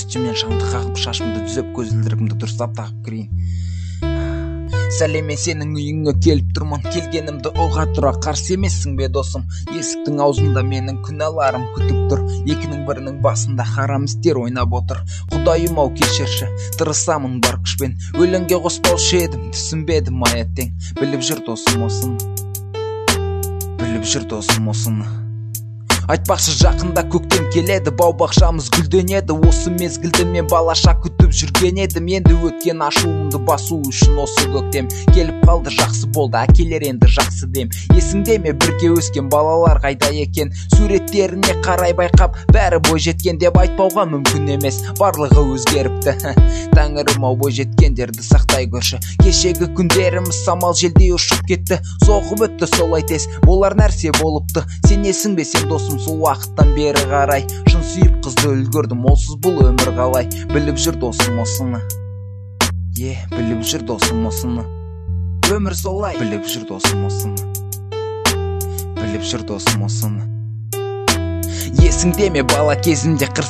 костюммен шаңды қағып, шашымды түзеп, көзілдірігімді дұрыстап тағып кірейін. Сәлем, мен сенің үйіңе келіп тұрмын, келгенімді ұға тұра қарсы емессің бе досым? Есіктің аузында менің күнәларым күтіп тұр, екінің бірінің басында харам істер ойнап отыр. Құдайым ау кешірші, тырысамын бар күшпен, өлеңге қоспаушы едім, түсінбедім аяттен. Біліп жүр досым осыны, біліп жүр досым осыны. Айтпақшы жақында көктем келеді, бау-бақшамыз гүлденеді. Осы мезгілді мен балаша күтіп жүрген едім. Енді өткен ашуымды басу үшін осы көктем келіп қалды, жақсы болды, әкелер енді жақсы дем. Есіңде ме бірге өскен балалар қайда екен? Суреттеріне қарай байқап, бәрі бой жеткен деп айтпауға мүмкін емес, барлығы өзгеріпті. Тәңірім ау, бой жеткендерді сақтай көрші. Кешегі күндеріміз самал желдей ұшып кетті, соғып өтті солай тез, болар нәрсе болыпты. Сенесің бе сен досым, сол уақыттан бері қарай шын сүйіп қызды үлгердім, олсыз бұл өмір қалай? Біліп жүр досым осыны, біліп жүр досым осыны, өмір солай. Біліп жүр досым осыны, біліп жүр досым осыны. Есіңде ме бала кезінде